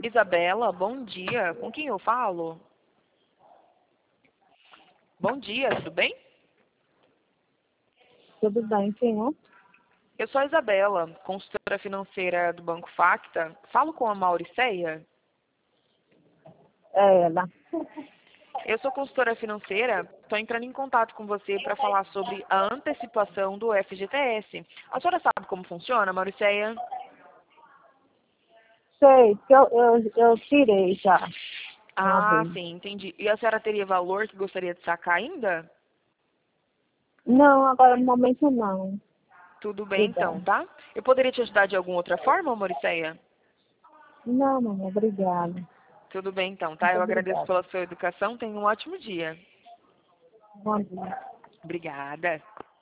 Isabela, bom dia. Com quem eu falo? Bom dia, tudo bem? Tudo bem, senhor? Eu sou a Isabela, consultora financeira do Banco Facta. Falo com a Mauriceia. É ela. Eu sou consultora financeira, estou entrando em contato com você para falar sobre a antecipação do FGTS. A senhora sabe como funciona, Mauriceia? Sei, que eu tirei já uma Ah, vez. sim, entendi. E a senhora teria valor que gostaria de sacar ainda? Não, agora no momento não. Tudo bem então, Obrigada. tá? Eu poderia te ajudar de alguma outra forma, Mauriceia? Não, mamãe, obrigada. Tudo bem então, tá? Muito Eu agradeço obrigada. pela sua educação. Tenha um ótimo dia. Bom dia. Obrigada.